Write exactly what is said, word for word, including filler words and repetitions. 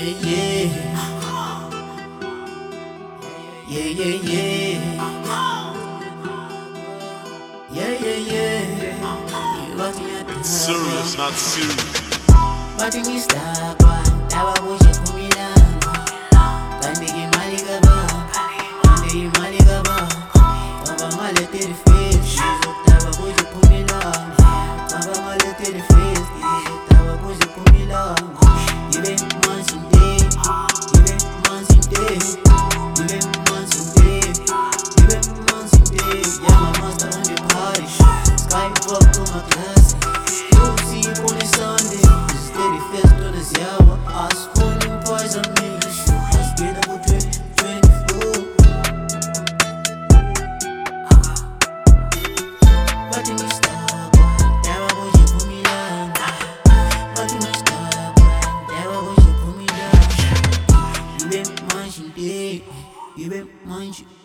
yeah, yeah. Yeah, yeah, yeah. Yeah, yeah, yeah. You lost me at the Serious, not serious. Bati mi sta kwa, dawa boje kumilanga. Kandigi mali gaba, kandigi mali gaba. Kaba male tere face, taba boje kumilanga. Kaba male tere face, taba boje kumilanga. Ibe mansi day, ibe mansi day, ibe mansi day, ibe mansi day. Yeah, my master on the party, sky fuck to my class. You see you on the Sunday. Steady fest to the yawa, I schooling boys on me. I spit up with twenty, twenty-four. But in the star, there was you put me down. But in the star, there was you put me down. You been munching, you been munching.